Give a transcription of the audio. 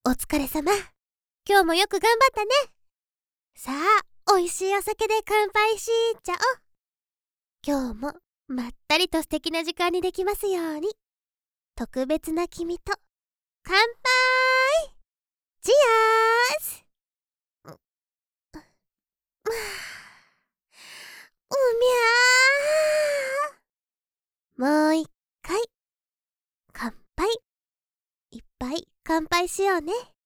お疲れ様。今日もよく頑張ったね。さあ、美味しいお酒で乾杯しちゃおう。今日もまったりと素敵な時間にできますように。特別な君と乾杯。チアース。うみゃー。もう一回乾杯。いっぱい乾杯しようね。